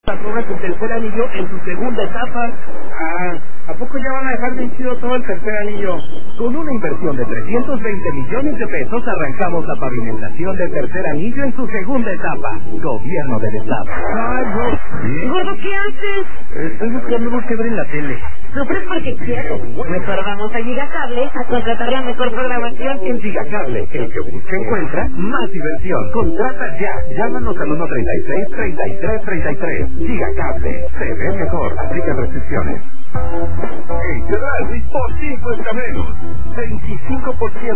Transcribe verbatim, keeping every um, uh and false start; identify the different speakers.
Speaker 1: Torre su tercer anillo en su segunda etapa.
Speaker 2: Ah, ¿a poco ya van a dejar vencido todo el tercer anillo?
Speaker 1: Con una inversión de trescientos veinte millones de pesos arrancamos la pavimentación del tercer anillo en su segunda etapa. Gobierno del Estado.
Speaker 2: Ay, no.
Speaker 3: Gordo, ¿qué haces?
Speaker 2: Estoy buscando algo que ver en la tele.
Speaker 3: Sufres porque quiero. Mejor vamos a Gigacable a contratar la mejor programación.
Speaker 1: En Gigacable, el que busca encuentra más diversión. Contrata ya. Llámanos al uno treinta y seis, treinta y tres treinta y tres. Gigacable. Se ve mejor. Aplica restricciones. En Chedraui por cincuenta menos. veinticinco por ciento.